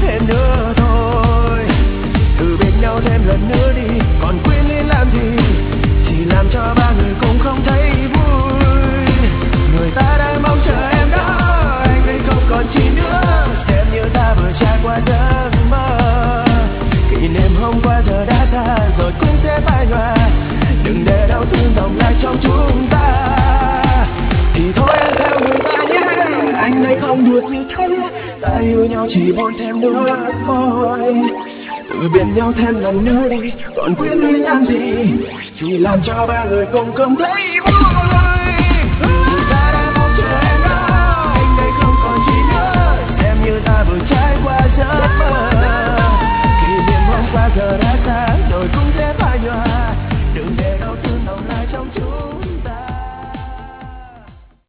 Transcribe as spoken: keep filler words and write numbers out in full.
thêm nữa thôi. Từ bên nhau thêm lần nữa đi, còn quyến luyến làm gì, chỉ làm cho ba người cùng không thấy vui. Người ta đang mong chờ em đó, anh ấy không còn chi nữa, xem như ta vừa trải qua giấc mơ. Kỷ niệm hôm qua giờ đã xa rồi cũng sẽ phai nhòa, đừng để đau thương dòng lại trong chúng ta. Thì thôi em theo người ta nhé, anh ấy không được như thế, ta yêu nhau chỉ muốn thêm nữa thôi. Từ bên nhau thêm lần nữa đi, còn quyến luyến làm gì, chỉ làm cho ba người cùng không thấy vui.